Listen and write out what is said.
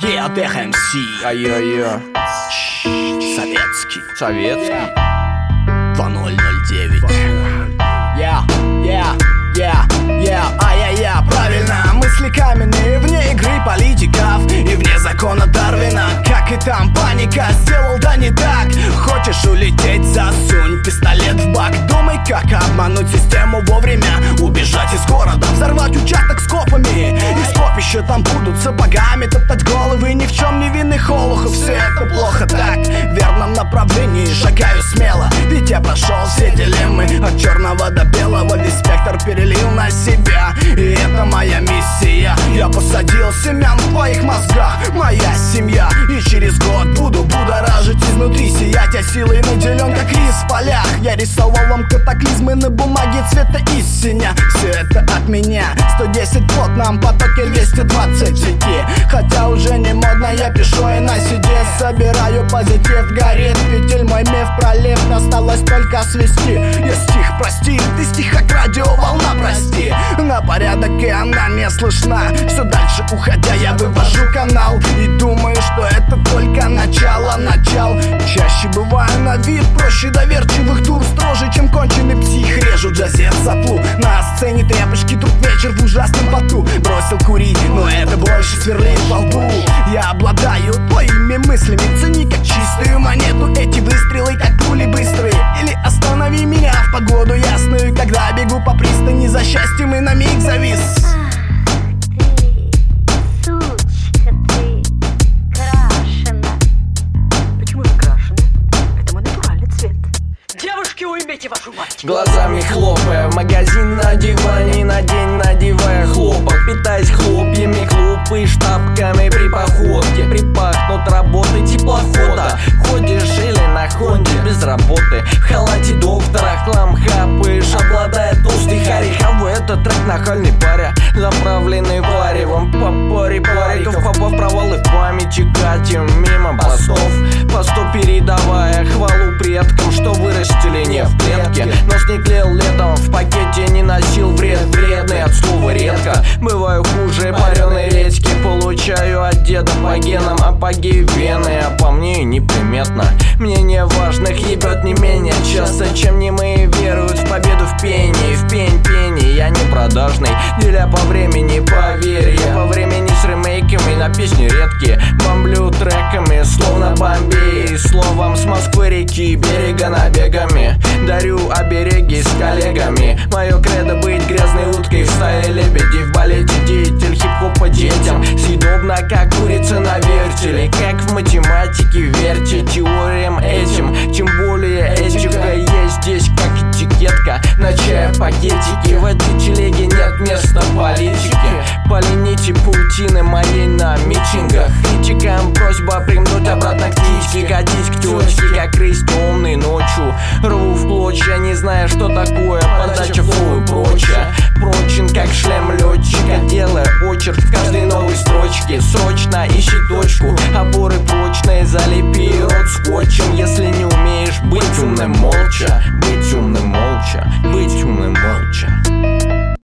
ДХМС. Ай-яй-яй. Советский. 2009. Правильно, мысли каменные вне игры политиков и вне закона Дарвина. Как и там паника, сделал да не так. Хочешь улететь, засунь пистолет в бак. Думай, как обмануть систему вовремя. Убежать из города, взорвать участок с копами. И скопища там будут сапогами топтать головы ни в чем не винных олухов. Все это плохо так, в верном направлении шагаю смело. Ведь я прошел все дилеммы от черного до белого. Весь спектр перелил на себя, и это моя миссия. Я посадил семян в твоих мозгах, моя семья. И через год буду будоражить изнутри, сиять я силой наделен, как рис в полях. Я рисовал вам катаклизмы на бумаге цвета истиня. Все это от меня, 110 в плотном потоке, 220 в сети. Хотя уже не модно, я пишу и на CD. Собираю позитив, горит фитиль, мой миф пролив. Осталось только свести. Я стих, прости, ты стих как радиоволна, прости. На порядок и она не слышна. Все дальше уходя я вывожу канал и думаю, что это только начало. Чаще бываю на вид проще доверчивых дур. Строже, чем конченый псих, режу джазет соплу. На сцене тряпочки, труп вечер в ужасном поту. Бросил курить, но это больше сверлит во лбу. Я обладаю твоими мыслями, цени как чистую монету. Эти выстрелы как пули быстрые. Или останови меня в погоду ясную, когда бегу по пристани за счастьем и на миг завис. Уймите вашу мать! Глазами хлопая, магазин на диване, на день надевая хлопок. Питаясь хлопьями, хлопаешь тапками при походке. Припахнут работы теплохода. Ходишь или на хонде без работы. В халате доктора хлам хапаешь, обладая толстый ореховой. Это трек нахальный паря, заправленный варевом. По паре париков, попав провалы в памяти, катим мимо постов. Постов передавая хвалу предкам, что вырастили не в клетке. Нос не клеил летом, в пакете не носил вред. Вредный от слова редко, бываю хуже пареной редьки. Получаю от деда по генам апогей вены, а по мне неприметно. Мнение важных ебет не менее часто, чем немые веруют в победу в пении. В пень-пении я не продажный, деля по времени, поверь. Я по времени с ремейками на песни редкие. Бомблю треками, словно Бомбей. Словом с Москвы реки, берега набегами. Дарю обереги с коллегами. Мое кредо быть грязной уткой в стае лебедей. В балете деятель хип-хопа детям. Съедобно, как курица на вертеле. Как в математике, верьте теориям этим. Тем более этика есть здесь, как этикетка на чай-пакетике. В этой телеге нет места политики. Полените паутины моей на митингах. Критикам просьба примнуть обратно к птичке. Катись к тёчке, как рысь темной ночью. Рву в клочья, не зная, что такое подача флоу и прочее. Прочен, как шлем летчика, делая очерк в каждой новой строчке. Срочно ищи точку, опоры прочные, залепи рот скотчем. Если не умеешь быть умным молча, быть умным молча, быть умным молча.